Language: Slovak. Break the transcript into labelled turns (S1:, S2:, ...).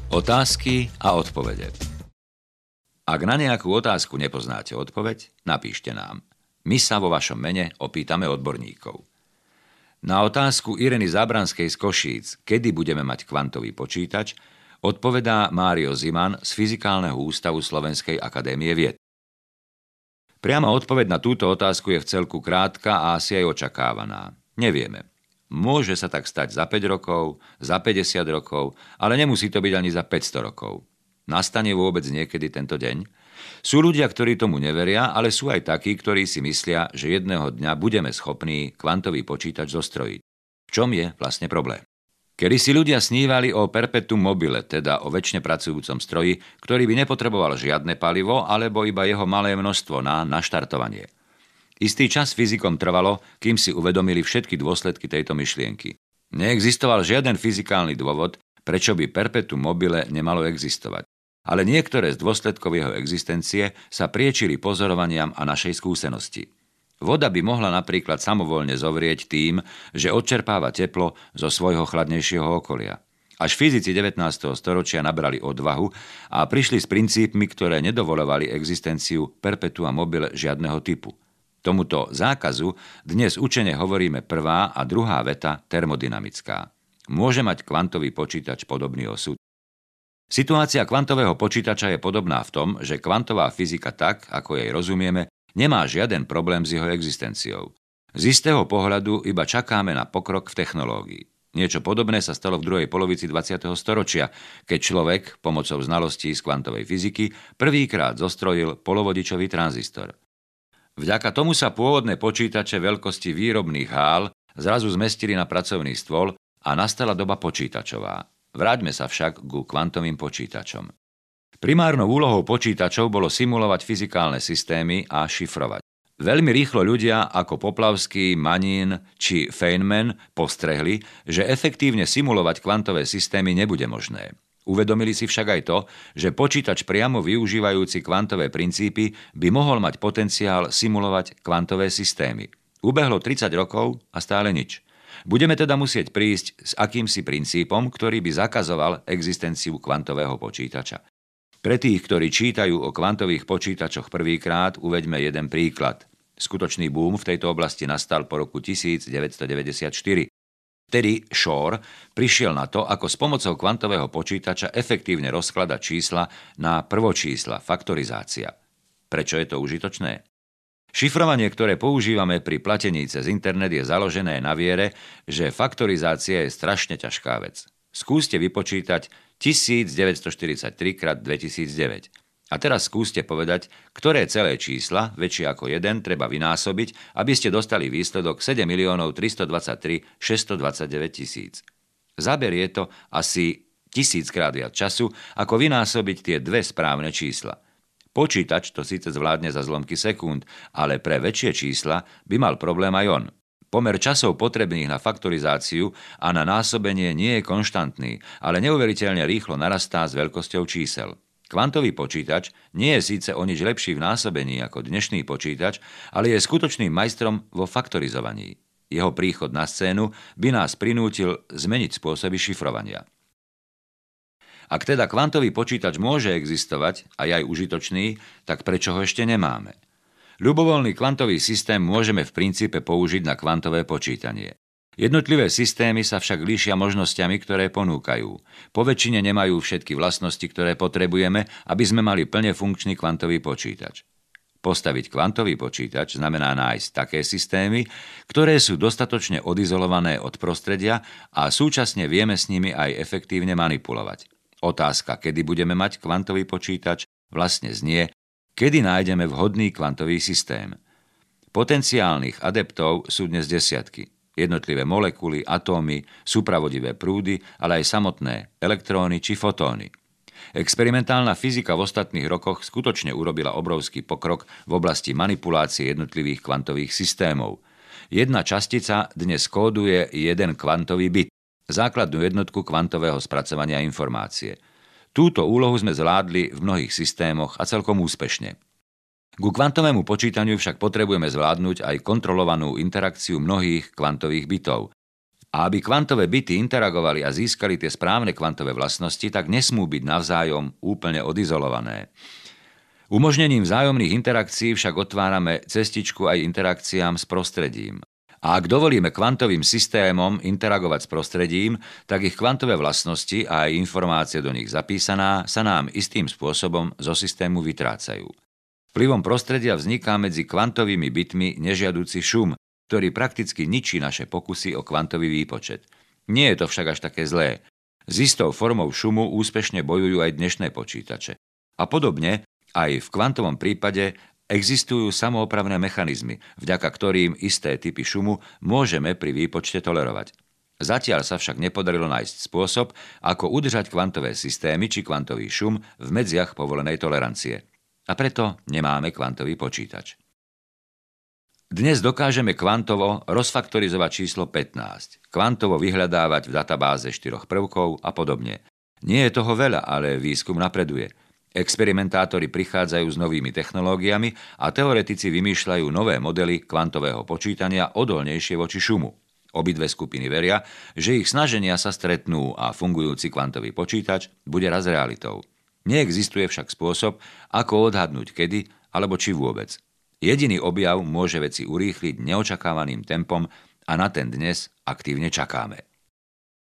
S1: Otázky a odpovede. Ak na nejakú otázku nepoznáte odpoveď, napíšte nám. My sa vo vašom mene opýtame odborníkov. Na otázku Ireny Zábranskej z Košíc, kedy budeme mať kvantový počítač, odpovedá Mário Ziman z Fyzikálneho ústavu Slovenskej akadémie vied. Priama odpoveď na túto otázku je vcelku krátka a asi aj očakávaná. Nevieme. Môže sa tak stať za 5 rokov, za 50 rokov, ale nemusí to byť ani za 500 rokov. Nastane vôbec niekedy tento deň? Sú ľudia, ktorí tomu neveria, ale sú aj takí, ktorí si myslia, že jedného dňa budeme schopní kvantový počítač zostrojiť. V čom je vlastne problém? Kedy si ľudia snívali o perpetuum mobile, teda o večne pracujúcom stroji, ktorý by nepotreboval žiadne palivo, alebo iba jeho malé množstvo na naštartovanie. Istý čas fyzikom trvalo, kým si uvedomili všetky dôsledky tejto myšlienky. Neexistoval žiaden fyzikálny dôvod, prečo by perpetuum mobile nemalo existovať. Ale niektoré z dôsledkov jeho existencie sa priečili pozorovaniam a našej skúsenosti. Voda by mohla napríklad samovoľne zovrieť tým, že odčerpáva teplo zo svojho chladnejšieho okolia. Až fyzici 19. storočia nabrali odvahu a prišli s princípmi, ktoré nedovoľovali existenciu perpetua mobile žiadneho typu. Tomuto zákazu dnes učene hovoríme prvá a druhá veta termodynamická. Môže mať kvantový počítač podobný osud? Situácia kvantového počítača je podobná v tom, že kvantová fyzika tak, ako jej rozumieme, nemá žiaden problém s jeho existenciou. Z istého pohľadu iba čakáme na pokrok v technológii. Niečo podobné sa stalo v druhej polovici 20. storočia, keď človek pomocou znalostí z kvantovej fyziky prvýkrát zostrojil polovodičový tranzistor. Vďaka tomu sa pôvodné počítače veľkosti výrobných hál zrazu zmestili na pracovný stôl a nastala doba počítačová. Vráťme sa však ku kvantovým počítačom. Primárnou úlohou počítačov bolo simulovať fyzikálne systémy a šifrovať. Veľmi rýchlo ľudia ako Poplavský, Manin či Feynman postrehli, že efektívne simulovať kvantové systémy nebude možné. Uvedomili si však aj to, že počítač priamo využívajúci kvantové princípy by mohol mať potenciál simulovať kvantové systémy. Ubehlo 30 rokov a stále nič. Budeme teda musieť prísť s akýmsi princípom, ktorý by zakazoval existenciu kvantového počítača. Pre tých, ktorí čítajú o kvantových počítačoch prvýkrát, uveďme jeden príklad. Skutočný boom v tejto oblasti nastal po roku 1994. Vtedy Shor prišiel na to, ako s pomocou kvantového počítača efektívne rozkladať čísla na prvočísla, faktorizácia. Prečo je to užitočné? Šifrovanie, ktoré používame pri platení cez internet, je založené na viere, že faktorizácia je strašne ťažká vec. Skúste vypočítať 1943 x 2009. A teraz skúste povedať, ktoré celé čísla, väčšie ako 1, treba vynásobiť, aby ste dostali výsledok 7 323 629 000. Zaberie to asi 1000-krát viac času, ako vynásobiť tie dve správne čísla. Počítač to síce zvládne za zlomky sekúnd, ale pre väčšie čísla by mal problém aj on. Pomer časov potrebných na faktorizáciu a na násobenie nie je konštantný, ale neuveriteľne rýchlo narastá s veľkosťou čísel. Kvantový počítač nie je síce o nič lepší v násobení ako dnešný počítač, ale je skutočným majstrom vo faktorizovaní. Jeho príchod na scénu by nás prinútil zmeniť spôsoby šifrovania. Ak teda kvantový počítač môže existovať a je aj užitočný, tak prečo ho ešte nemáme? Ľubovoľný kvantový systém môžeme v princípe použiť na kvantové počítanie. Jednotlivé systémy sa však líšia možnosťami, ktoré ponúkajú. Poväčšine nemajú všetky vlastnosti, ktoré potrebujeme, aby sme mali plne funkčný kvantový počítač. Postaviť kvantový počítač znamená nájsť také systémy, ktoré sú dostatočne odizolované od prostredia a súčasne vieme s nimi aj efektívne manipulovať. Otázka, kedy budeme mať kvantový počítač, vlastne znie, kedy nájdeme vhodný kvantový systém. Potenciálnych adeptov sú dnes desiatky. Jednotlivé molekuly, atómy, súpravodivé prúdy, ale aj samotné elektróny či fotóny. Experimentálna fyzika v ostatných rokoch skutočne urobila obrovský pokrok v oblasti manipulácie jednotlivých kvantových systémov. Jedna častica dnes kóduje jeden kvantový bit, základnú jednotku kvantového spracovania informácie. Túto úlohu sme zvládli v mnohých systémoch a celkom úspešne. Ku kvantovému počítaniu však potrebujeme zvládnuť aj kontrolovanú interakciu mnohých kvantových bitov. A aby kvantové byty interagovali a získali tie správne kvantové vlastnosti, tak nesmú byť navzájom úplne odizolované. Umožnením vzájomných interakcií však otvárame cestičku aj interakciám s prostredím. A ak dovolíme kvantovým systémom interagovať s prostredím, tak ich kvantové vlastnosti a aj informácie do nich zapísaná sa nám istým spôsobom zo systému vytrácajú. Vplyvom prostredia vzniká medzi kvantovými bitmi nežiaduci šum, ktorý prakticky ničí naše pokusy o kvantový výpočet. Nie je to však až také zlé. S istou formou šumu úspešne bojujú aj dnešné počítače. A podobne, aj v kvantovom prípade existujú samoopravné mechanizmy, vďaka ktorým isté typy šumu môžeme pri výpočte tolerovať. Zatiaľ sa však nepodarilo nájsť spôsob, ako udržať kvantové systémy či kvantový šum v medziach povolenej tolerancie. A preto nemáme kvantový počítač. Dnes dokážeme kvantovo rozfaktorizovať číslo 15, kvantovo vyhľadávať v databáze 4 prvkov a podobne. Nie je toho veľa, ale výskum napreduje. Experimentátori prichádzajú s novými technológiami a teoretici vymýšľajú nové modely kvantového počítania odolnejšie voči šumu. Obidve skupiny veria, že ich snaženia sa stretnú a fungujúci kvantový počítač bude raz realitou. Neexistuje však spôsob, ako odhadnúť kedy alebo či vôbec. Jediný objav môže veci urýchliť neočakávaným tempom a na ten dnes aktívne čakáme.